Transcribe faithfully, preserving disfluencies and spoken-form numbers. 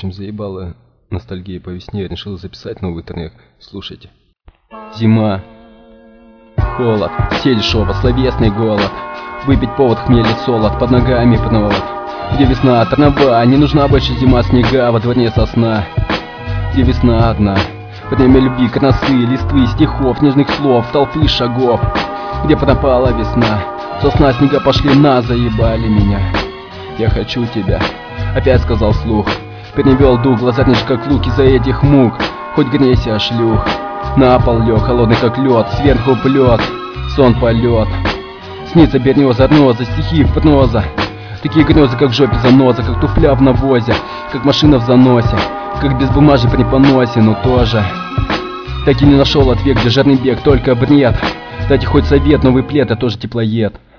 общем, заебала ностальгия по весне. Я решил записать новый трек. Слушайте. Зима. Холод. Все дешево, словесный голод. Выпить повод, хмель и солод. Под ногами провод. Где весна, трава. Не нужна больше зима, снега. Во дворе сосна. Где весна одна. Время любви, красы, листвы, стихов, нежных слов, толпы шагов. Где пропала весна. Сосна, снега пошли на, заебали меня. Я хочу тебя, опять сказал слух. Перевел дух, глаза нежны как лук из-за этих мук. Хоть гнейся, шлюх. На пол лег, холодный как лед, сверху плет, сон полет. Снится бернеза, арноза, стихи в проза. Такие грезы, как в жопе заноза, как туфля в навозе, как машина в заносе, как без бумажи при поносе, но тоже. Так и не нашел ответ, где жирный бег, только бред. Дайте хоть совет, новый плед, я тоже теплоед.